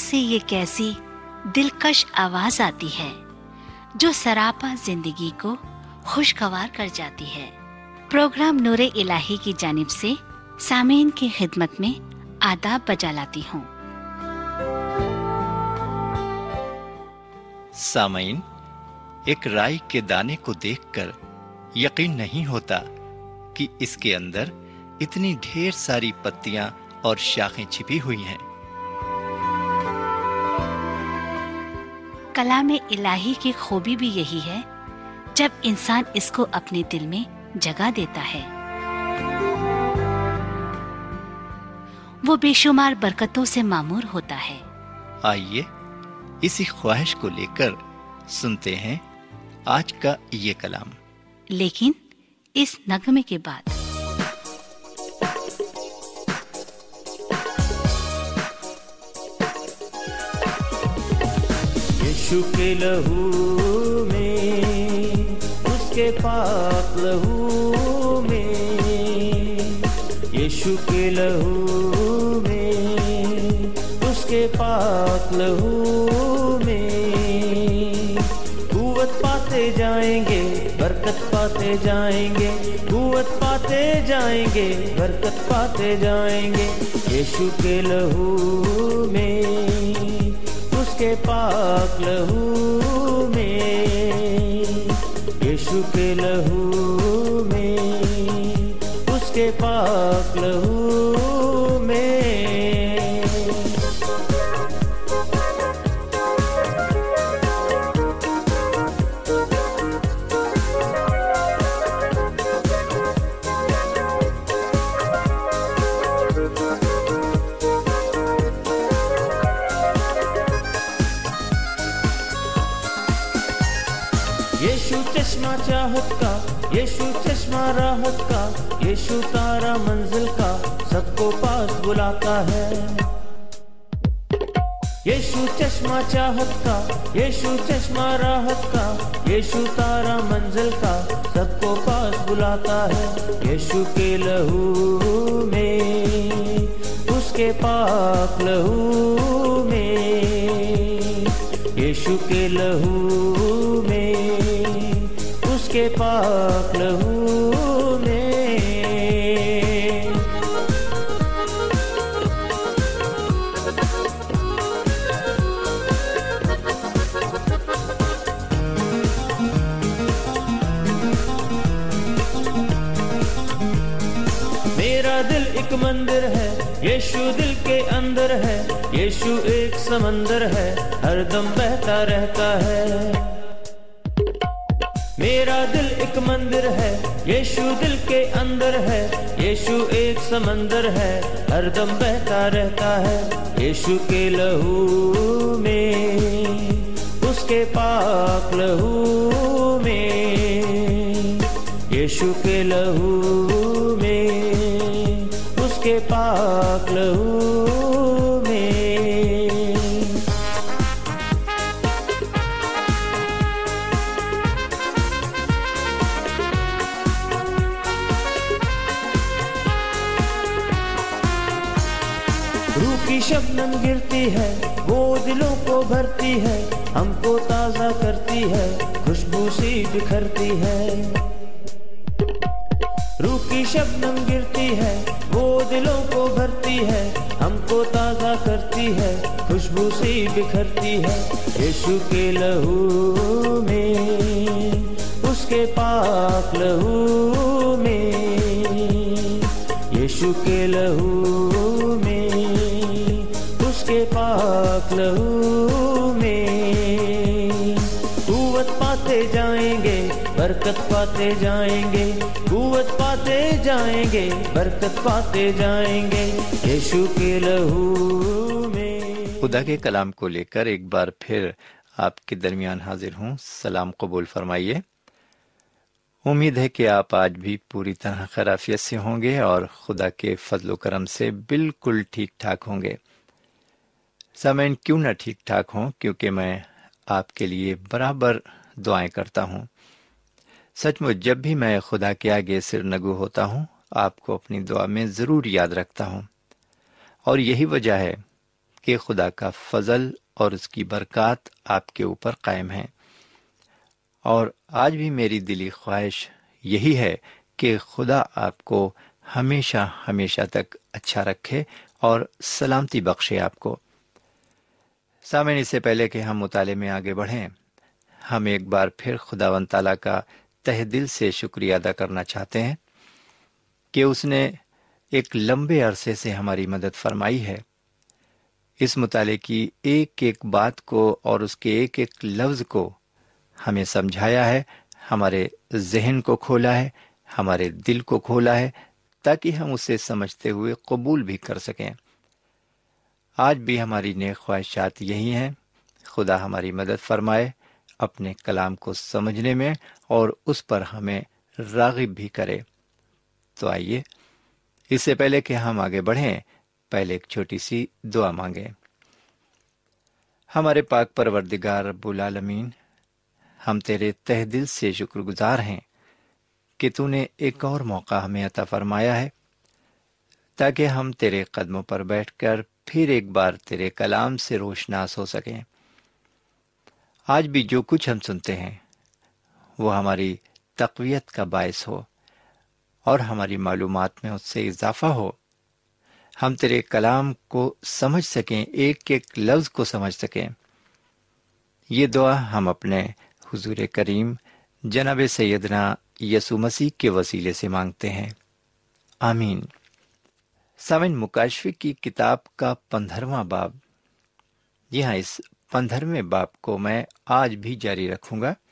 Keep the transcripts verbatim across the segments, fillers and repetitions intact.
से ये कैसी दिलकश आवाज आती है जो सरापा जिंदगी को खुशगवार कर जाती है। प्रोग्राम नूरे इलाही की जानिब से सामीन की खिदमत में आदाब बजा लाती हूँ। सामीन, एक राई के दाने को देखकर यकीन नहीं होता कि इसके अंदर इतनी ढेर सारी पत्तियां और शाखें छिपी हुई हैं। कलाम इलाही की खूबी भी यही है, जब इंसान इसको अपने दिल में जगह देता है वो बेशुमार बरकतों से मामूर होता है। आइए इसी ख्वाहिश को लेकर सुनते हैं आज का ये कलाम, लेकिन इस नगमे के बाद। यीशु के लहू में, उसके पाक लहू में, यीशु के लहू में, उसके पाक लहू में कुव्वत पाते जाएंगे, बरकत पाते जाएंगे, कुव्वत पाते जाएंगे, बरकत पाते जाएंगे। यीशु के लहू में, उसके पाक लहू में, यीशु के लहू में, उसके पाक लहू में। यीशु चश्मा चाहत का, यीशु चश्मा राहत का, यीशु तारा मंजिल का, सबको पास बुलाता है। यीशु चश्मा चाहत का, यीशु चश्मा राहत का, यीशु तारा मंजिल का, सबको पास बुलाता है। यीशु के लहू में, उसके पाक लहू में, यीशु के लहू में, उसके पाक लहू में। मेरा दिल एक मंदिर है, यीशु दिल के अंदर है, यीशु एक समंदर है, हरदम बहता रहता है। मेरा दिल एक मंदिर है, यीशु दिल के अंदर है, यीशु एक समंदर है, हरदम बहता रहता है। यीशु के लहू में, उसके पाक लहू में, यीशु के लहू में, उसके पाक लहू में। रूह की शबनम गिरती है, वो दिलों को भरती है, हमको ताजा करती है, खुशबू सी बिखरती है। रूह की शबनम गिरती है, वो दिलों को भरती है, हमको ताजा करती है, खुशबू सी बिखरती है। यीशु के लहू में, उसके पाक लहू में, यीशु के लहू में, उसके पाक लहू में कुव्वत पाते जाएंगे, बरकत पाते जाएंगे, कुव्वत पाते जाएंगे, बरकत पाते जाएंगे। यीशु के लहू में। खुदा के कलाम को लेकर एक बार फिर आपके दरमियान हाजिर हूँ। सलाम कबूल फरमाइए। उम्मीद है कि आप आज भी पूरी तरह खैरियत से होंगे और खुदा के फजल करम से बिल्कुल ठीक ठाक होंगे। सामईन, क्यों ना ठीक ठाक हों, क्योंकि मैं आपके लिए बराबर दुआएं करता हूँ। सचमुच जब भी मैं खुदा के आगे सिर नगू होता हूँ, आपको अपनी दुआ में ज़रूर याद रखता हूँ। और यही वजह है کہ خدا کا فضل اور اس کی برکات آپ کے اوپر قائم ہیں، اور آج بھی میری دلی خواہش یہی ہے کہ خدا آپ کو ہمیشہ ہمیشہ تک اچھا رکھے اور سلامتی بخشے آپ کو۔ سامعین، اس سے پہلے کہ ہم مطالعے میں آگے بڑھیں، ہم ایک بار پھر خداوند تعالیٰ کا تہ دل سے شکریہ ادا کرنا چاہتے ہیں کہ اس نے ایک لمبے عرصے سے ہماری مدد فرمائی ہے۔ اس مطالعے کی ایک ایک بات کو اور اس کے ایک ایک لفظ کو ہمیں سمجھایا ہے، ہمارے ذہن کو کھولا ہے، ہمارے دل کو کھولا ہے، تاکہ ہم اسے سمجھتے ہوئے قبول بھی کر سکیں۔ آج بھی ہماری نیک خواہشات یہی ہیں، خدا ہماری مدد فرمائے اپنے کلام کو سمجھنے میں اور اس پر ہمیں راغب بھی کرے۔ تو آئیے، اس سے پہلے کہ ہم آگے بڑھیں، پہلے ایک چھوٹی سی دعا مانگیں۔ ہمارے پاک پروردگار رب العالمین، ہم تیرے تہ دل سے شکر گزار ہیں کہ تو نے ایک اور موقع ہمیں عطا فرمایا ہے تاکہ ہم تیرے قدموں پر بیٹھ کر پھر ایک بار تیرے کلام سے روشناس ہو سکیں۔ آج بھی جو کچھ ہم سنتے ہیں وہ ہماری تقویت کا باعث ہو اور ہماری معلومات میں اس سے اضافہ ہو، ہم تیرے کلام کو سمجھ سکیں، ایک ایک لفظ کو سمجھ سکیں۔ یہ دعا ہم اپنے حضور کریم جناب سیدنا یسوع مسیح کے وسیلے سے مانگتے ہیں، آمین۔ سامعین، مکاشفے کی کتاب کا پندرہواں باب، جی ہاں، اس پندرہویں باب کو میں آج بھی جاری رکھوں گا۔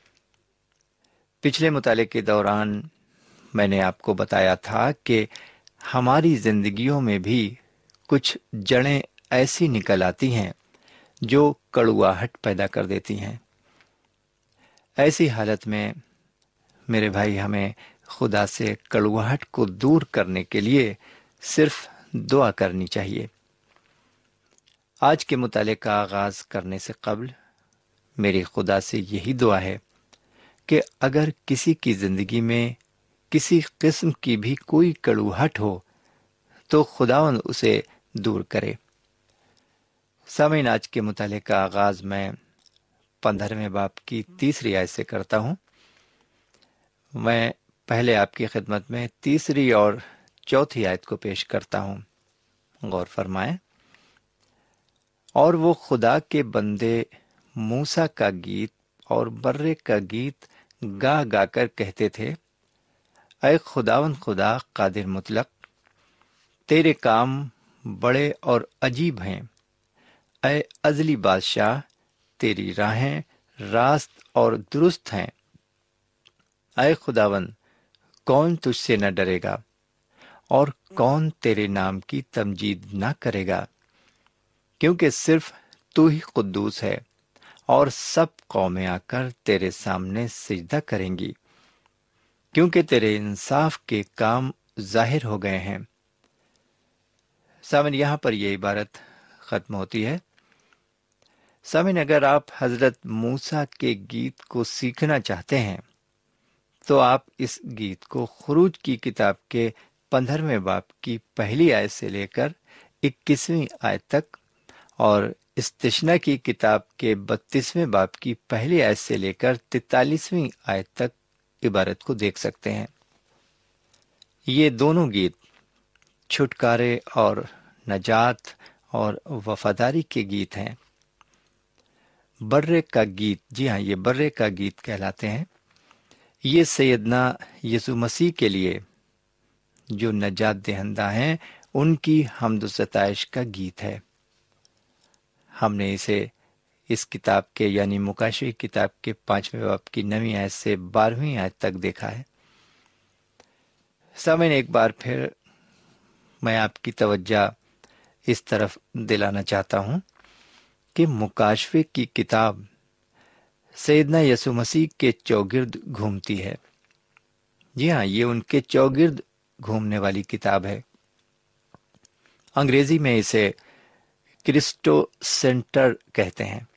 پچھلے مطالعے کے دوران میں نے آپ کو بتایا تھا کہ ہماری زندگیوں میں بھی کچھ جڑیں ایسی نکل آتی ہیں جو کڑواہٹ پیدا کر دیتی ہیں۔ ایسی حالت میں میرے بھائی، ہمیں خدا سے کڑواہٹ کو دور کرنے کے لیے صرف دعا کرنی چاہیے۔ آج کے مطالعے کا آغاز کرنے سے قبل میری خدا سے یہی دعا ہے کہ اگر کسی کی زندگی میں کسی قسم کی بھی کوئی کڑواہٹ ہو تو خداوند اسے دور کرے۔ سامعین، آج کے مطالعے کا آغاز میں پندرہویں باب کی تیسری آیت سے کرتا ہوں۔ میں پہلے آپ کی خدمت میں تیسری اور چوتھی آیت کو پیش کرتا ہوں، غور فرمائیں۔ اور وہ خدا کے بندے موسیٰ کا گیت اور برے کا گیت گا گا کر کہتے تھے، اے خداوند خدا قادر مطلق، تیرے کام بڑے اور عجیب ہیں۔ اے ازلی بادشاہ، تیری راہیں راست اور درست ہیں۔ اے خداوند، کون تجھ سے نہ ڈرے گا اور کون تیرے نام کی تمجید نہ کرے گا، کیونکہ صرف تو ہی قدوس ہے اور سب قومیں آ کر تیرے سامنے سجدہ کریں گی، کیونکہ تیرے انصاف کے کام ظاہر ہو گئے ہیں۔ سامن، یہاں پر یہ عبارت ختم ہوتی ہے۔ سامن، اگر آپ حضرت موسیٰ کے گیت کو سیکھنا چاہتے ہیں تو آپ اس گیت کو خروج کی کتاب کے پندرہویں باب کی پہلی آیت سے لے کر اکیسویں آیت تک اور استثنا کی کتاب کے بتیسویں باب کی پہلی آیت سے لے کر تینتالیسویں آیت تک عبارت کو دیکھ سکتے ہیں۔ یہ دونوں گیت چھٹکارے اور نجات اور وفاداری کے گیت ہیں۔ برے کا گیت، جی ہاں، یہ برے کا گیت کہلاتے ہیں۔ یہ سیدنا یسوع مسیح کے لیے جو نجات دہندہ ہیں ان کی حمد و ستائش کا گیت ہے۔ ہم نے اسے اس کتاب کے یعنی مکاشفے کتاب کے پانچویں باب کی نویں آیت سے بارہویں آیت تک دیکھا ہے۔ سامعین، ایک بار پھر میں آپ کی توجہ اس طرف دلانا چاہتا ہوں کہ مکاشفے کی کتاب سیدنا یسوع مسیح کے چوگرد گھومتی ہے۔ جی ہاں، یہ ان کے چوگرد گھومنے والی کتاب ہے۔ انگریزی میں اسے کرسٹو سینٹر کہتے ہیں۔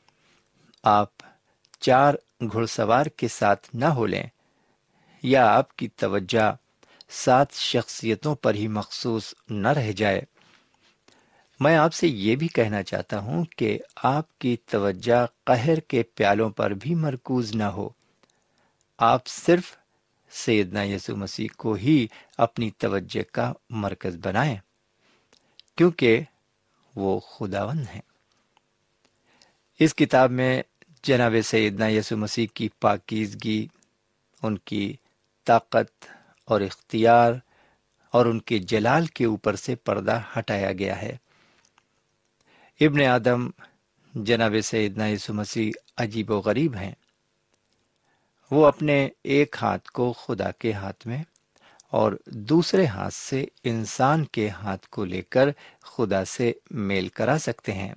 آپ چار گھڑ سوار کے ساتھ نہ ہو لیں یا آپ کی توجہ سات شخصیتوں پر ہی مخصوص نہ رہ جائے۔ میں آپ سے یہ بھی کہنا چاہتا ہوں کہ آپ کی توجہ قہر کے پیالوں پر بھی مرکوز نہ ہو، آپ صرف سیدنا یسوع مسیح کو ہی اپنی توجہ کا مرکز بنائیں، کیونکہ وہ خداوند ہیں۔ اس کتاب میں جناب سیدنا یسوع مسیح کی پاکیزگی، ان کی طاقت اور اختیار اور ان کے جلال کے اوپر سے پردہ ہٹایا گیا ہے۔ ابن آدم جناب سیدنا یسوع مسیح عجیب و غریب ہیں۔ وہ اپنے ایک ہاتھ کو خدا کے ہاتھ میں اور دوسرے ہاتھ سے انسان کے ہاتھ کو لے کر خدا سے میل کرا سکتے ہیں۔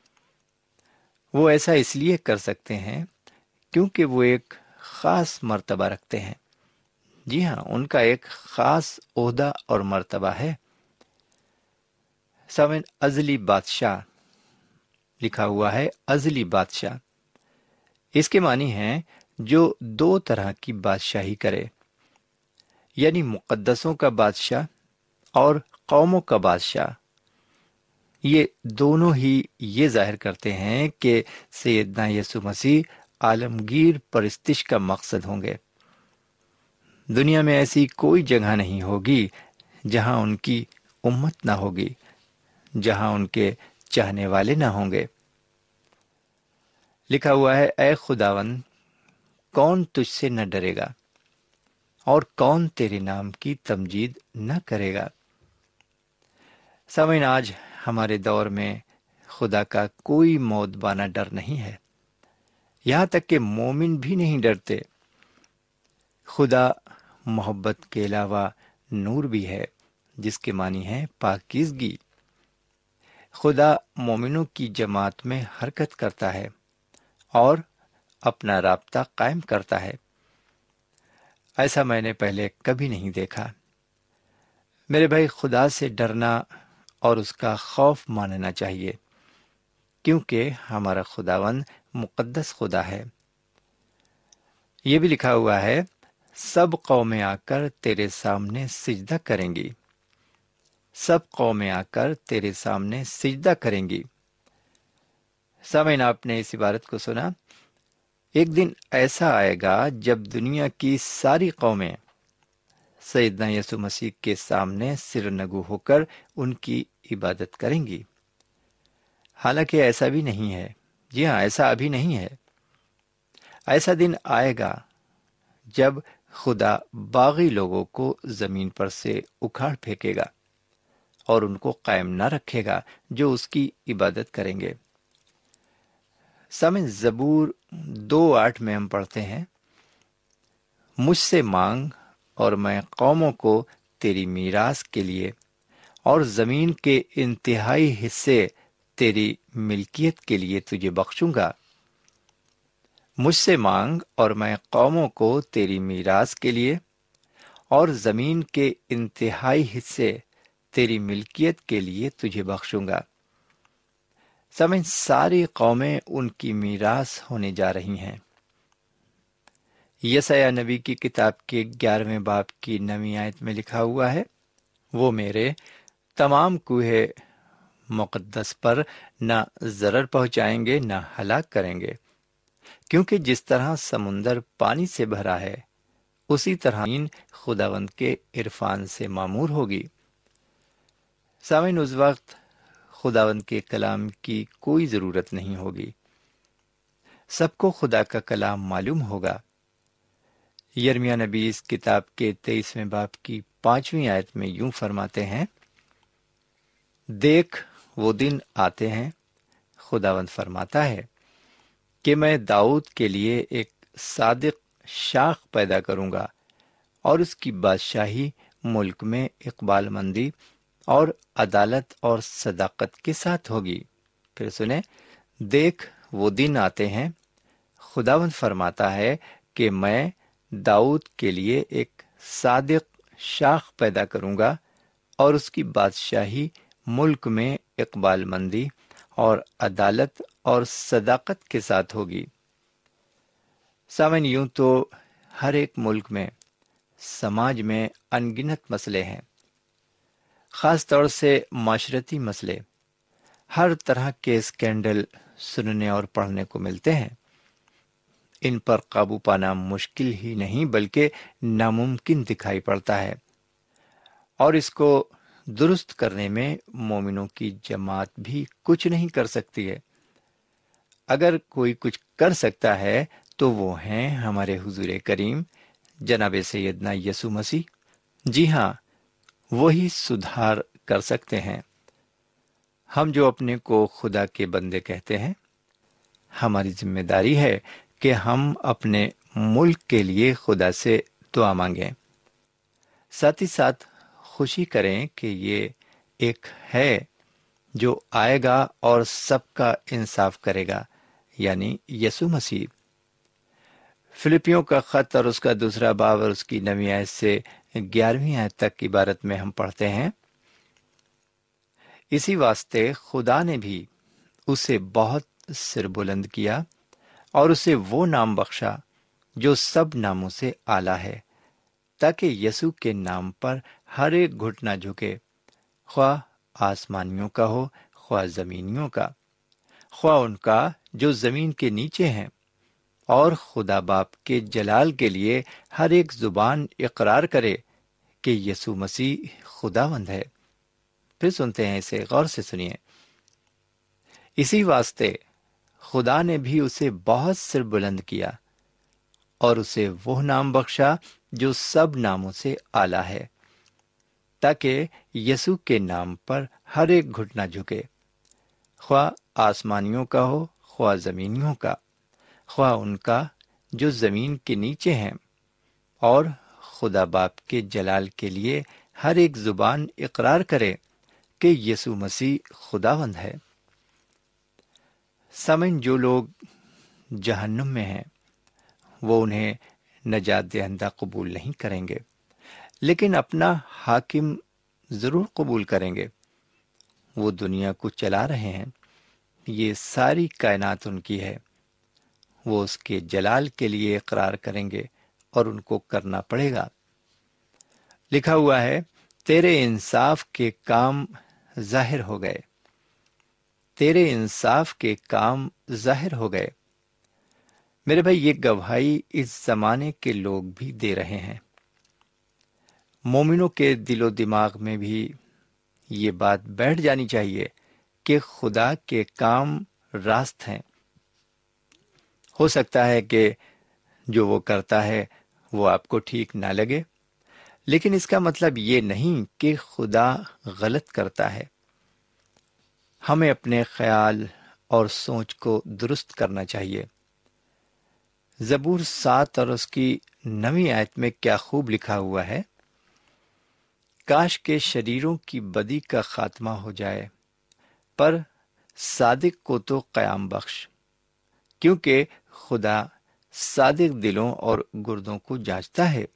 وہ ایسا اس لیے کر سکتے ہیں کیونکہ وہ ایک خاص مرتبہ رکھتے ہیں۔ جی ہاں، ان کا ایک خاص عہدہ اور مرتبہ ہے۔ سامعین، ازلی بادشاہ لکھا ہوا ہے، ازلی بادشاہ۔ اس کے معنی ہیں جو دو طرح کی بادشاہی کرے، یعنی مقدسوں کا بادشاہ اور قوموں کا بادشاہ۔ یہ دونوں ہی یہ ظاہر کرتے ہیں کہ سیدنا یسوع مسیح عالمگیر پرستش کا مقصد ہوں گے۔ دنیا میں ایسی کوئی جگہ نہیں ہوگی جہاں ان کی امت نہ ہوگی، جہاں ان کے چاہنے والے نہ ہوں گے۔ لکھا ہوا ہے، اے خداوند، کون تجھ سے نہ ڈرے گا اور کون تیرے نام کی تمجید نہ کرے گا۔ سامعین، آج ہمارے دور میں خدا کا کوئی موتبانہ ڈر نہیں ہے، یہاں تک کہ مومن بھی نہیں ڈرتے۔ خدا محبت کے علاوہ نور بھی ہے، جس کے معنی ہے پاکیزگی۔ خدا مومنوں کی جماعت میں حرکت کرتا ہے اور اپنا رابطہ قائم کرتا ہے۔ ایسا میں نے پہلے کبھی نہیں دیکھا۔ میرے بھائی، خدا سے ڈرنا اور اس کا خوف ماننا چاہیے، کیونکہ ہمارا خداوند مقدس خدا ہے۔ یہ بھی لکھا ہوا ہے، سب قومیں آ کر تیرے سامنے سجدہ کریں گی، سب قومیں آ کر تیرے سامنے سجدہ کریں گی۔ سامعین، آپ نے اس عبارت کو سنا؟ ایک دن ایسا آئے گا جب دنیا کی ساری قومیں سیدنا یسوع مسیح کے سامنے سر نگو ہو کر ان کی عبادت کریں گی۔ حالانکہ ایسا بھی نہیں ہے، جی ہاں، ایسا ابھی نہیں ہے۔ ایسا دن آئے گا جب خدا باغی لوگوں کو زمین پر سے اکھاڑ پھینکے گا اور ان کو قائم نہ رکھے گا جو اس کی عبادت کریں گے۔ سامعین، زبور دو آٹھ میں ہم پڑھتے ہیں، مجھ سے مانگ اور میں قوموں کو تیری میراث کے لیے اور زمین کے انتہائی حصے تیری ملکیت کے لیے تجھے بخشوں گا۔ مجھ سے مانگ اور میں قوموں کو تیری میراث کے لیے اور زمین کے انتہائی حصے تیری ملکیت کے لیے تجھے بخشوں گا۔ سامعین، ساری قومیں ان کی میراث ہونے جا رہی ہیں۔ یسعیاہ نبی کی کتاب کے گیارہویں باب کی نویں آیت میں لکھا ہوا ہے، وہ میرے تمام کوہ مقدس پر نہ ضرر پہنچائیں گے نہ ہلاک کریں گے، کیونکہ جس طرح سمندر پانی سے بھرا ہے اسی طرح زمین خداوند کے عرفان سے معمور ہوگی۔ سامعین، اس وقت خداوند کے کلام کی کوئی ضرورت نہیں ہوگی، سب کو خدا کا کلام معلوم ہوگا۔ یرمیاہ نبی اس کتاب کے تیئیسویں باب کی پانچویں آیت میں یوں فرماتے ہیں، دیکھ وہ دن آتے ہیں، خداوند فرماتا ہے، کہ میں داؤد کے لیے ایک صادق شاخ پیدا کروں گا اور اس کی بادشاہی ملک میں اقبال مندی اور عدالت اور صداقت کے ساتھ ہوگی۔ پھر سنیں، دیکھ وہ دن آتے ہیں، خداوند فرماتا ہے کہ میں داؤد کے لیے ایک صادق شاخ پیدا کروں گا اور اس کی بادشاہی ملک میں اقبال مندی اور عدالت اور صداقت کے ساتھ ہوگی۔ سامعین، یوں تو ہر ایک ملک میں، سماج میں ان گنت مسئلے ہیں، خاص طور سے معاشرتی مسئلے ہر طرح کے اسکینڈل سننے اور پڑھنے کو ملتے ہیں۔ ان پر قابو پانا مشکل ہی نہیں بلکہ ناممکن دکھائی پڑتا ہے، اور اس کو درست کرنے میں مومنوں کی جماعت بھی کچھ نہیں کر سکتی ہے۔ اگر کوئی کچھ کر سکتا ہے تو وہ ہیں ہمارے حضور کریم جناب سیدنا یسوع مسیح۔ جی ہاں، وہی سدھار کر سکتے ہیں۔ ہم جو اپنے کو خدا کے بندے کہتے ہیں، ہماری ذمہ داری ہے کہ ہم اپنے ملک کے لیے خدا سے دعا مانگیں، ساتھ ہی ساتھ خوشی کریں کہ یہ ایک ہے جو آئے گا اور سب کا انصاف کرے گا، یعنی یسوع مسیح۔ فلپیوں کا خط اور اس کا دوسرا باب اور اس کی نویں آیت سے گیارہویں آیت تک کی عبارت میں ہم پڑھتے ہیں، اسی واسطے خدا نے بھی اسے بہت سر بلند کیا اور اسے وہ نام بخشا جو سب ناموں سے اعلیٰ ہے، تاکہ یسوع کے نام پر ہر ایک گھٹنا جھکے، خواہ آسمانیوں کا ہو خواہ زمینیوں کا، خواہ ان کا جو زمین کے نیچے ہیں، اور خدا باپ کے جلال کے لیے ہر ایک زبان اقرار کرے کہ یسوع مسیح خداوند ہے۔ پھر سنتے ہیں اسے، غور سے سنیے۔ اسی واسطے خدا نے بھی اسے بہت سر بلند کیا اور اسے وہ نام بخشا جو سب ناموں سے اعلیٰ ہے، تاکہ یسوع کے نام پر ہر ایک گھٹنا جھکے، خواہ آسمانیوں کا ہو خواہ زمینیوں کا، خواہ ان کا جو زمین کے نیچے ہیں، اور خدا باپ کے جلال کے لیے ہر ایک زبان اقرار کرے کہ یسوع مسیح خداوند ہے۔ سامعین، جو لوگ جہنم میں ہیں وہ انہیں نجات دہندہ قبول نہیں کریں گے، لیکن اپنا حاکم ضرور قبول کریں گے۔ وہ دنیا کو چلا رہے ہیں، یہ ساری کائنات ان کی ہے، وہ اس کے جلال کے لیے اقرار کریں گے اور ان کو کرنا پڑے گا۔ لکھا ہوا ہے، تیرے انصاف کے کام ظاہر ہو گئے، تیرے انصاف کے کام ظاہر ہو گئے۔ میرے بھائی، یہ گواہی اس زمانے کے لوگ بھی دے رہے ہیں۔ مومنوں کے دل و دماغ میں بھی یہ بات بیٹھ جانی چاہیے کہ خدا کے کام راست ہیں۔ ہو سکتا ہے کہ جو وہ کرتا ہے وہ آپ کو ٹھیک نہ لگے، لیکن اس کا مطلب یہ نہیں کہ خدا غلط کرتا ہے۔ ہمیں اپنے خیال اور سوچ کو درست کرنا چاہیے۔ زبور سات اور اس کی نویں آیت میں کیا خوب لکھا ہوا ہے، کاش کے شریروں کی بدی کا خاتمہ ہو جائے، پر صادق کو تو قیام بخش، کیونکہ خدا صادق دلوں اور گردوں کو جانچتا ہے۔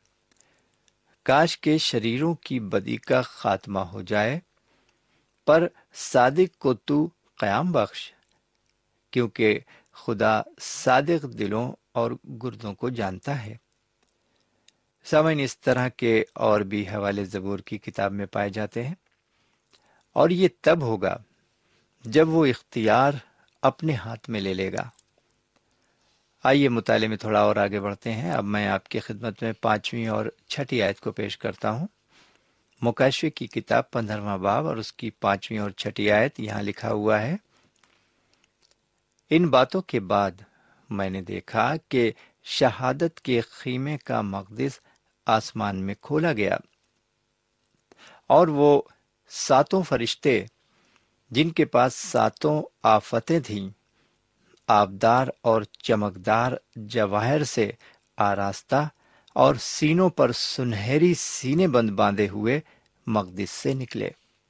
کاش کے شریروں کی بدی کا خاتمہ ہو جائے، پر صادق کو تو قیام بخش، کیونکہ خدا صادق دلوں اور گردوں کو جانتا ہے۔ سامعین، اس طرح کے اور بھی حوالے زبور کی کتاب میں پائے جاتے ہیں، اور یہ تب ہوگا جب وہ اختیار اپنے ہاتھ میں لے لے گا۔ آئیے مطالعے میں تھوڑا اور آگے بڑھتے ہیں۔ اب میں آپ کی خدمت میں پانچویں اور چھٹی آیت کو پیش کرتا ہوں۔ مکاشوے کی کتاب پندرہواں باب اور اس کی پانچویں اور چھٹی آیت، یہاں لکھا ہوا ہے، ان باتوں کے بعد میں نے دیکھا کہ شہادت کے خیمے کا مقدس آسمان میں کھولا گیا، اور وہ ساتوں فرشتے جن کے پاس ساتوں آفتیں تھیں، آبدار اور چمکدار جواہر سے آراستہ اور سینوں پر سنہری سینے بند باندھے ہوئے مقدس سے نکلے۔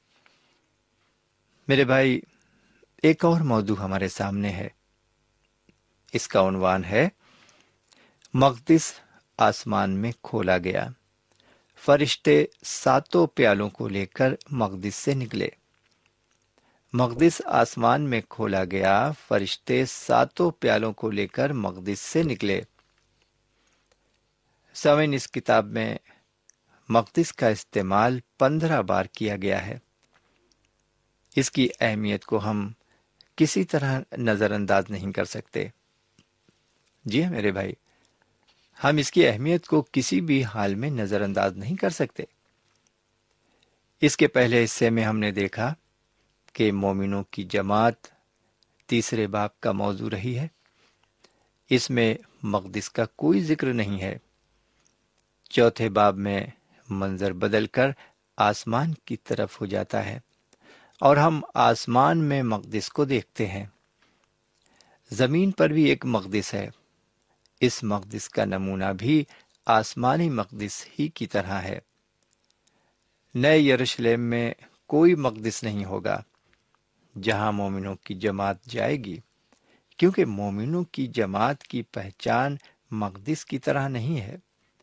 میرے بھائی، ایک اور موضوع ہمارے سامنے ہے، اس کا عنوان ہے مقدس آسمان میں کھولا گیا۔ فرشتے ساتوں پیالوں کو لے کر مقدس سے نکلے۔ مقدس آسمان میں کھولا گیا، فرشتے ساتوں پیالوں کو لے کر مقدس سے نکلے۔ سامعین، اس کتاب میں مقدس کا استعمال پندرہ بار کیا گیا ہے۔ اس کی اہمیت کو ہم کسی طرح نظر انداز نہیں کر سکتے۔ جی ہاں میرے بھائی، ہم اس کی اہمیت کو کسی بھی حال میں نظر انداز نہیں کر سکتے۔ اس کے پہلے حصے میں ہم نے دیکھا کہ مومنوں کی جماعت تیسرے باب کا موضوع رہی ہے۔ اس میں مقدس کا کوئی ذکر نہیں ہے۔ چوتھے باب میں منظر بدل کر آسمان کی طرف ہو جاتا ہے اور ہم آسمان میں مقدس کو دیکھتے ہیں۔ زمین پر بھی ایک مقدس ہے۔ اس مقدس کا نمونہ بھی آسمانی مقدس ہی کی طرح ہے۔ نئے یروشلم میں کوئی مقدس نہیں ہوگا جہاں مومنوں کی جماعت جائے گی، کیونکہ مومنوں کی جماعت کی پہچان مقدس کی طرح نہیں ہے۔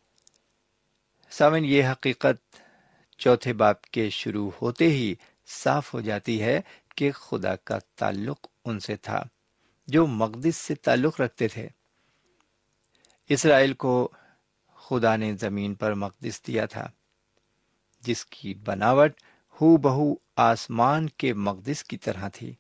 سامن، یہ حقیقت چوتھے باب کے شروع ہوتے ہی صاف ہو جاتی ہے کہ خدا کا تعلق ان سے تھا جو مقدس سے تعلق رکھتے تھے۔ اسرائیل کو خدا نے زمین پر مقدس دیا تھا جس کی بناوٹ ہو بہو آسمان کے مقدس کی طرح تھی۔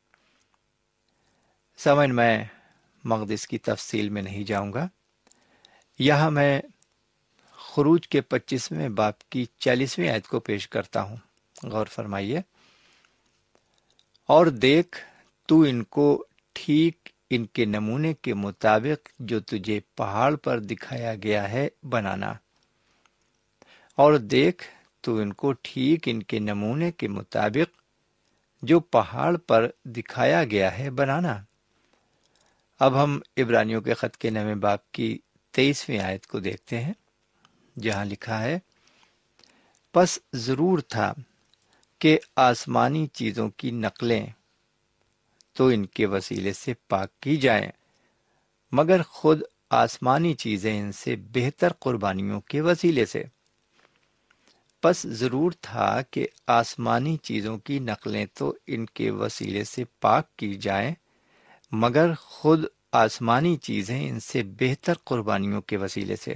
سمجھ میں مقدس کی تفصیل میں نہیں جاؤں گا۔ یہاں میں خروج کے پچیسویں باب کی چالیسویں آیت کو پیش کرتا ہوں، غور فرمائیے۔ اور دیکھ تو ان کو ٹھیک ان کے نمونے کے مطابق جو تجھے پہاڑ پر دکھایا گیا ہے بنانا۔ اور دیکھ تو ان کو ٹھیک ان کے نمونے کے مطابق جو پہاڑ پر دکھایا گیا ہے بنانا۔ اب ہم عبرانیوں کے خط کے نویں باب کی تیئیسویں آیت کو دیکھتے ہیں، جہاں لکھا ہے، پس ضرور تھا کہ آسمانی چیزوں کی نقلیں تو ان کے وسیلے سے پاک کی جائیں، مگر خود آسمانی چیزیں ان سے بہتر قربانیوں کے وسیلے سے۔ پس ضرور تھا کہ آسمانی چیزوں کی نقلیں تو ان کے وسیلے سے پاک کی جائیں، مگر خود آسمانی چیزیں ان سے بہتر قربانیوں کے وسیلے سے۔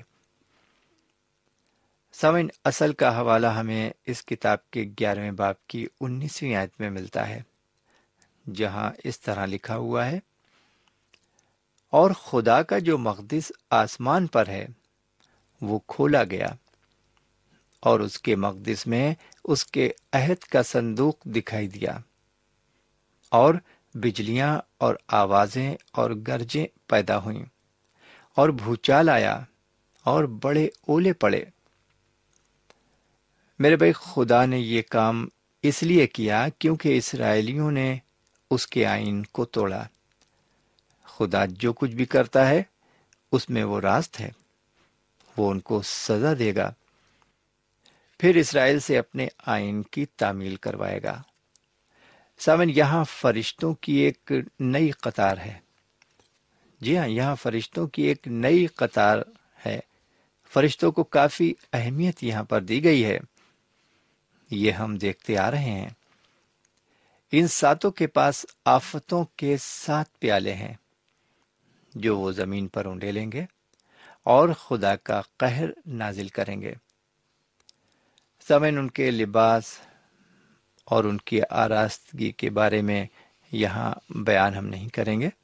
سامعین، اصل کا حوالہ ہمیں اس کتاب کے گیارہویں باب کی انیسویں آیت میں ملتا ہے، جہاں اس طرح لکھا ہوا ہے، اور خدا کا جو مقدس آسمان پر ہے وہ کھولا گیا، اور اس کے مقدس میں اس کے عہد کا صندوق دکھائی دیا، اور بجلیاں اور آوازیں اور گرجیں پیدا ہوئیں، اور بھوچال آیا اور بڑے اولے پڑے۔ میرے بھائی، خدا نے یہ کام اس لیے کیا کیونکہ اسرائیلیوں نے اس کے آئین کو توڑا۔ خدا جو کچھ بھی کرتا ہے اس میں وہ راست ہے، وہ ان کو سزا دے گا، پھر اسرائیل سے اپنے آئین کی تعمیل کروائے گا۔ سامن، یہاں فرشتوں کی ایک نئی قطار ہے۔ جی ہاں، یہاں فرشتوں کی ایک نئی قطار ہے۔ فرشتوں کو کافی اہمیت یہاں پر دی گئی ہے، یہ ہم دیکھتے آ رہے ہیں۔ ان ساتوں کے پاس آفتوں کے سات پیالے ہیں جو وہ زمین پر انڈیلیں گے اور خدا کا قہر نازل کریں گے۔ سامعین، ان کے لباس اور ان کی آراستگی کے بارے میں یہاں بیان ہم نہیں کریں گے۔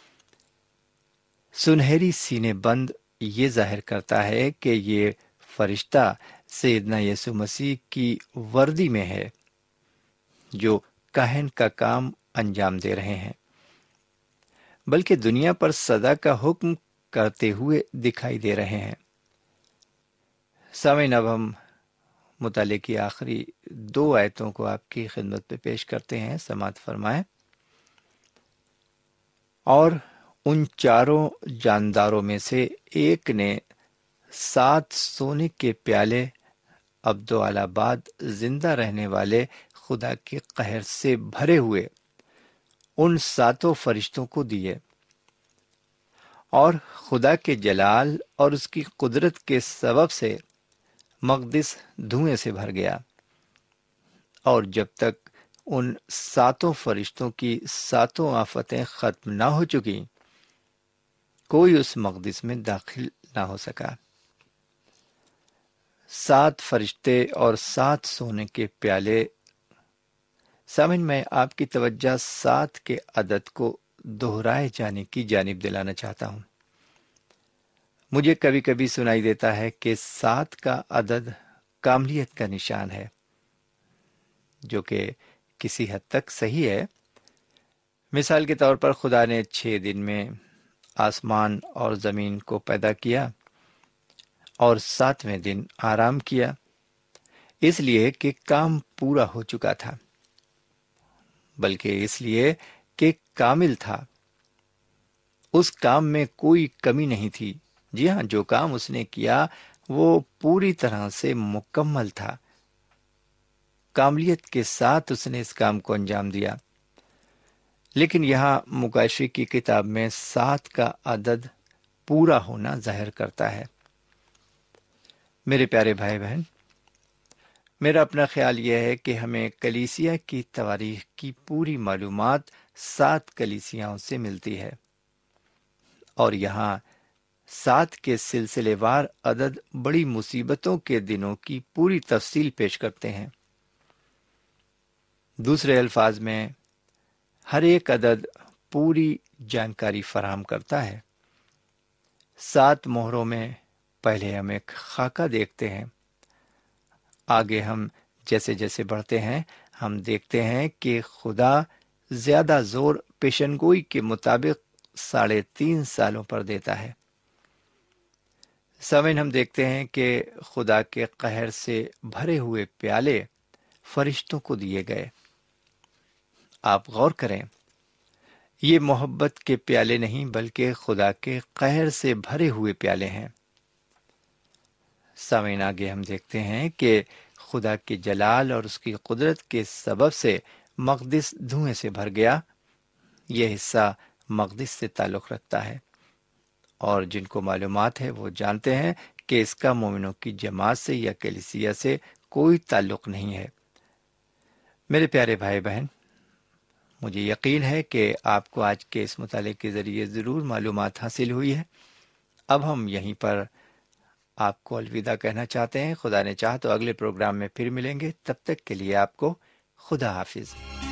سنہری سینے بند یہ ظاہر کرتا ہے کہ یہ فرشتہ سیدنا یسوع مسیح کی وردی میں ہے جو کاہن کا کام انجام دے رہے ہیں، بلکہ دنیا پر سزا کا حکم کرتے ہوئے دکھائی دے رہے ہیں۔ سامعین، اب ہم مطالعے کی آخری دو آیتوں کو آپ کی خدمت پہ پیش کرتے ہیں، سماعت فرمائیں۔ اور ان چاروں جانداروں میں سے ایک نے سات سونے کے پیالے ابدوالآباد زندہ رہنے والے خدا کے قہر سے بھرے ہوئے ان ساتوں فرشتوں کو دیے، اور خدا کے جلال اور اس کی قدرت کے سبب سے مقدس دھوئیں سے بھر گیا، اور جب تک ان ساتوں فرشتوں کی ساتوں آفتیں ختم نہ ہو چکی، کوئی اس مقدس میں داخل نہ ہو سکا۔ سات فرشتے اور سات سونے کے پیالے سامعین، میں آپ کی توجہ سات کے عدد کو دہرائے جانے کی جانب دلانا چاہتا ہوں۔ مجھے کبھی کبھی سنائی دیتا ہے کہ سات کا عدد کاملیت کا نشان ہے، جو کہ کسی حد تک صحیح ہے۔ مثال کے طور پر خدا نے چھ دن میں آسمان اور زمین کو پیدا کیا اور ساتویں دن آرام کیا، اس لیے کہ کام پورا ہو چکا تھا، بلکہ اس لیے کہ کامل تھا۔ اس کام میں کوئی کمی نہیں تھی۔ جی ہاں، جو کام اس نے کیا وہ پوری طرح سے مکمل تھا۔ کاملیت کے ساتھ اس نے اس کام کو انجام دیا۔ لیکن یہاں مکاشفے کی کتاب میں سات کا عدد پورا ہونا ظاہر کرتا ہے۔ میرے پیارے بھائی بہن، میرا اپنا خیال یہ ہے کہ ہمیں کلیسیا کی تواریخ کی پوری معلومات سات کلیسیاؤں سے ملتی ہے، اور یہاں سات کے سلسلے وار عدد بڑی مصیبتوں کے دنوں کی پوری تفصیل پیش کرتے ہیں۔ دوسرے الفاظ میں، ہر ایک عدد پوری جانکاری فراہم کرتا ہے۔ سات مہروں میں پہلے ہم ایک خاکہ دیکھتے ہیں۔ آگے ہم جیسے جیسے بڑھتے ہیں ہم دیکھتے ہیں کہ خدا زیادہ زور پیشنگوئی کے مطابق ساڑھے تین سالوں پر دیتا ہے۔ سامعین، ہم دیکھتے ہیں کہ خدا کے قہر سے بھرے ہوئے پیالے فرشتوں کو دیے گئے۔ آپ غور کریں، یہ محبت کے پیالے نہیں بلکہ خدا کے قہر سے بھرے ہوئے پیالے ہیں۔ سامعین، آگے ہم دیکھتے ہیں کہ خدا کے جلال اور اس کی قدرت کے سبب سے مقدس دھوئیں سے بھر گیا۔ یہ حصہ مقدس سے تعلق رکھتا ہے، اور جن کو معلومات ہے وہ جانتے ہیں کہ اس کا مومنوں کی جماعت سے یا کلیسیا سے کوئی تعلق نہیں ہے۔ میرے پیارے بھائی بہن، مجھے یقین ہے کہ آپ کو آج کے اس مطالعے کے ذریعے ضرور معلومات حاصل ہوئی ہے۔ اب ہم یہیں پر آپ کو الوداع کہنا چاہتے ہیں۔ خدا نے چاہا تو اگلے پروگرام میں پھر ملیں گے۔ تب تک کے لیے آپ کو خدا حافظ۔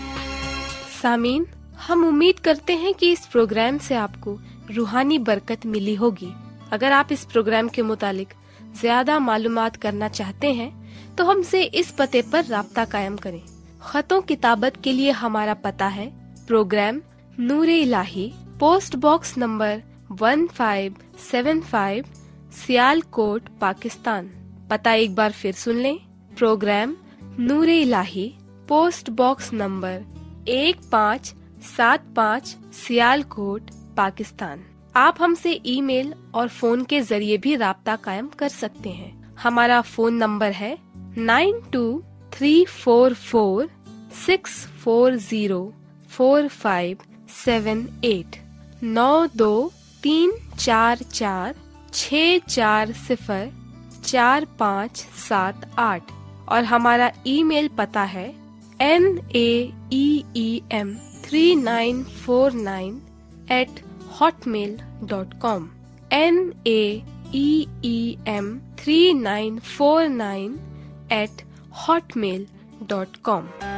سامعین، ہم امید کرتے ہیں کہ اس پروگرام سے آپ کو روحانی برکت ملی ہوگی۔ اگر آپ اس پروگرام کے متعلق زیادہ معلومات کرنا چاہتے ہیں تو ہم سے اس پتے پر رابطہ قائم کریں۔ خطوں کتابت کے لیے ہمارا پتہ ہے program Noor Elahi, post box number one five seven five, Sialkot, Pakistan. پتہ ایک بار پھر سن لیں، programme Noor Elahi, post box number ایک پانچ سات پانچ، سیال کوٹ، پاکستان۔ آپ ہم سے ای میل اور فون کے ذریعے بھی رابطہ قائم کر سکتے ہیں۔ ہمارا فون نمبر ہے nine two three four four six four zero four five seven eight, نو دو تین چار چار چھ چار صفر چار پانچ سات آٹھ، اور ہمارا ای میل پتہ ہے N A E E M three nine four nine eight hotmail dot com, N A E E M three nine four nine eight hotmail dot com.